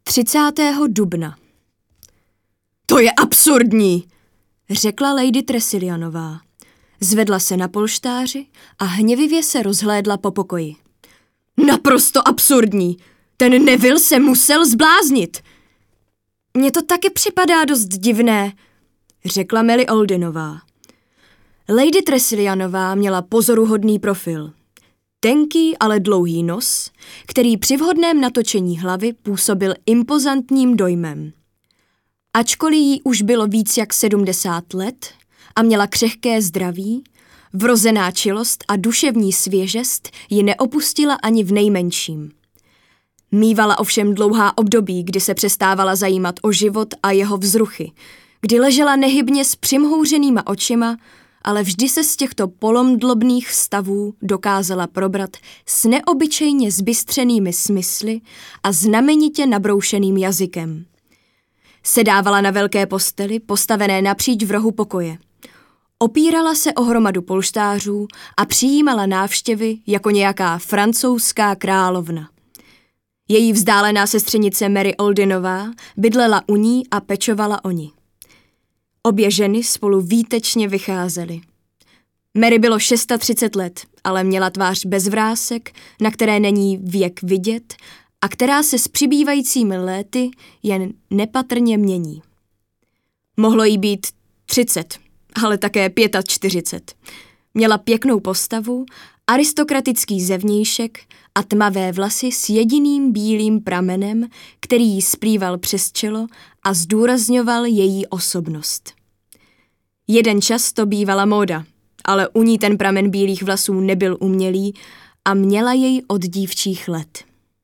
30. dubna. To je absurdní, řekla Lady Tressilianová. Zvedla se na polštáři a hněvivě se rozhlédla po pokoji. Naprosto absurdní. Ten Neville se musel zbláznit. Mně to taky připadá dost divné, řekla Milly Aldenová. Lady Tressilianová měla pozoruhodný profil. Tenký, ale dlouhý nos, který při vhodném natočení hlavy působil impozantním dojmem. Ačkoliv jí už bylo víc jak 70 let a měla křehké zdraví, vrozená čilost a duševní svěžest ji neopustila ani v nejmenším. Mívala ovšem dlouhá období, kdy se přestávala zajímat o život a jeho vzruchy, kdy ležela nehybně s přimhouřenýma očima, ale vždy se z těchto polomdlobných stavů dokázala probrat s neobyčejně zbystřenými smysly a znamenitě nabroušeným jazykem. Sedávala na velké posteli, postavené napříč v rohu pokoje. Opírala se o hromadu polštářů a přijímala návštěvy jako nějaká francouzská královna. Její vzdálená sestřenice Mary Aldenová bydlela u ní a pečovala o ni. Obě ženy spolu výtečně vycházely. Mary bylo 36 let, ale měla tvář bez vrásek, na které není věk vidět a která se s přibývajícími léty jen nepatrně mění. Mohlo jí být 30, ale také 45. Měla pěknou postavu, aristokratický zevnějšek a tmavé vlasy s jediným bílým pramenem, který jí splýval přes čelo a zdůrazňoval její osobnost. Jeden čas to bývala móda, ale u ní ten pramen bílých vlasů nebyl umělý a měla jej od dívčích let.